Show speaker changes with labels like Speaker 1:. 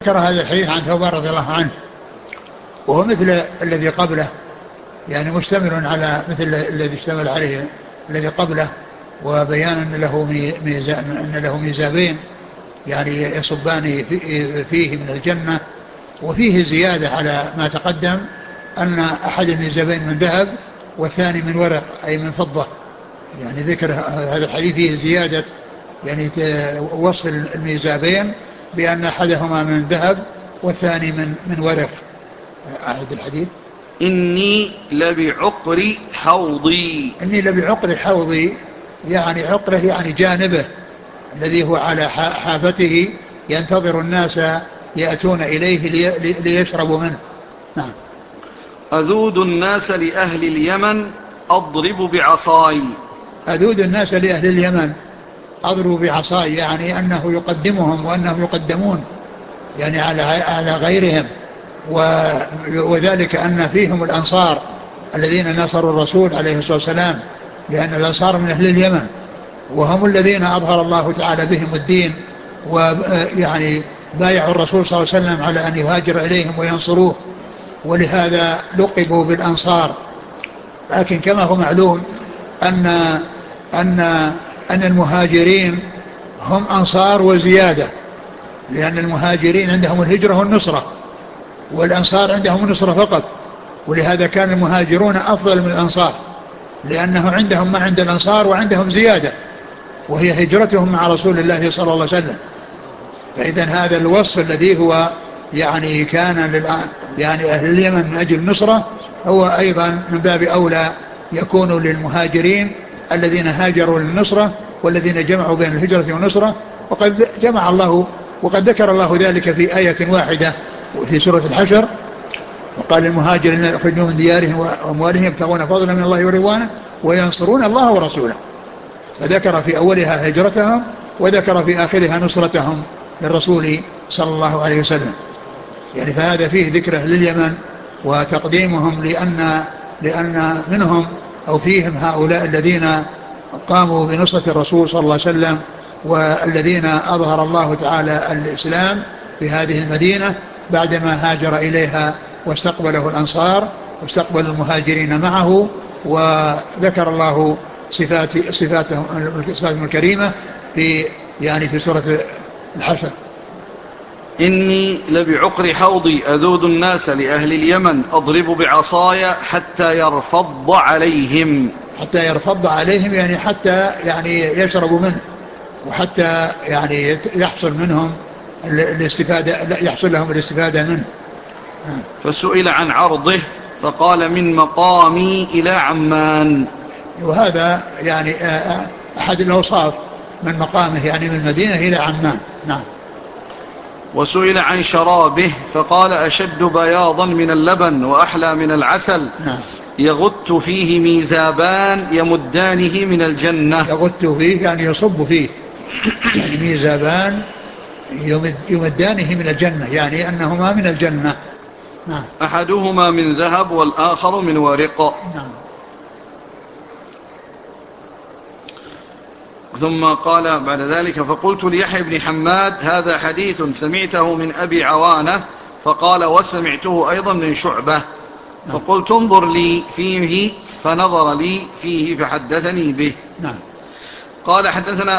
Speaker 1: ذكر هذا الحديث عن ثوبان رضي الله عنه، وهو مثل الذي قبله، يعني مشتمل على مثل الذي اشتمل عليه الذي قبله، وبيان أن له ميزابين يعني يصبان فيه من الجنة، وفيه زيادة على ما تقدم أن أحد الميزابين من ذهب والثاني من ورق أي من فضة. يعني ذكر هذا الحديث فيه زيادة، يعني وصف الميزابين بأن أحدهما من ذهب والثاني من ورق. أعد الحديث.
Speaker 2: إني لبعقر حوضي.
Speaker 1: إني لبعقر حوضي، يعني عقره يعني جانبه الذي هو على حافته، ينتظر الناس يأتون إليه ليشربوا منه. نعم.
Speaker 2: أذود الناس لأهل اليمن أضرب بعصاي.
Speaker 1: أذود الناس لأهل اليمن أضرب بعصاي، يعني أنه يقدمهم وأنهم يقدمون يعني على غيرهم، وذلك أن فيهم الأنصار الذين نصروا الرسول عليه الصلاة والسلام، لأن الأنصار من أهل اليمن، وهم الذين أظهر الله تعالى بهم الدين، ويعني بايعوا الرسول صلى الله عليه وسلم على أن يهاجر إليهم وينصروه، ولهذا لقبوا بالأنصار. لكن كما هو معلوم أن أن أن المهاجرين هم أنصار وزيادة، لأن المهاجرين عندهم الهجرة والنصرة، والأنصار عندهم النصرة فقط، ولهذا كان المهاجرون أفضل من الأنصار، لأنه عندهم ما عند الأنصار وعندهم زيادة، وهي هجرتهم مع رسول الله صلى الله عليه وسلم. فإذا هذا الوصف الذي هو يعني كان يعني أهل اليمن من أجل النصرة، هو أيضا من باب أولى يكون للمهاجرين الذين هاجروا للنصرة، والذين جمعوا بين الهجرة والنصرة. وقد جمع الله، وقد ذكر الله ذلك في آية واحدة في سورة الحشر، وقال للمهاجرين يخرجون من ديارهم وأموالهم يبتغون فضلا من الله ورضوانه وينصرون الله ورسوله، فذكر في أولها هجرتهم، وذكر في آخرها نصرتهم للرسول صلى الله عليه وسلم. يعني فهذا فيه ذكر أهل اليمن وتقديمهم، لأن منهم أو فيهم هؤلاء الذين قاموا بنصرة الرسول صلى الله عليه وسلم، والذين أظهر الله تعالى الإسلام في هذه المدينة بعدما هاجر إليها واستقبله الأنصار واستقبل المهاجرين معه. وذكر الله صفاتهم الكريمة في يعني في سورة الحشر.
Speaker 2: إني لبعقر حوضي أذود الناس لأهل اليمن أضرب بعصاي حتى يرفض عليهم.
Speaker 1: حتى يرفض عليهم يعني حتى يعني يشربوا منه، وحتى يعني يحصل منهم الاستفادة، يحصل لهم الاستفادة منه.
Speaker 2: فسئل عن عرضه فقال من مقامي إلى عمان.
Speaker 1: وهذا يعني أحد الأوصاف، من مقامه يعني من المدينة إلى عمان. نعم.
Speaker 2: وسئل عن شرابه فقال أشد بياضا من اللبن وأحلى من العسل.
Speaker 1: نعم.
Speaker 2: يغت فيه ميزابان يمدانه من الجنة.
Speaker 1: يغت فيه يعني يصب فيه، يعني ميزابان يمدانه من الجنة، يعني أنهما من الجنة. نعم.
Speaker 2: أحدهما من ذهب والآخر من ورق.
Speaker 1: نعم.
Speaker 2: ثم قال بعد ذلك فقلت ليحيى بن حماد هذا حديث سمعته من أبي عوانة، فقال وسمعته أيضا من شعبة. فقلت انظر لي فيه، فنظر لي فيه فحدثني به.
Speaker 1: نعم.
Speaker 2: قال حدثنا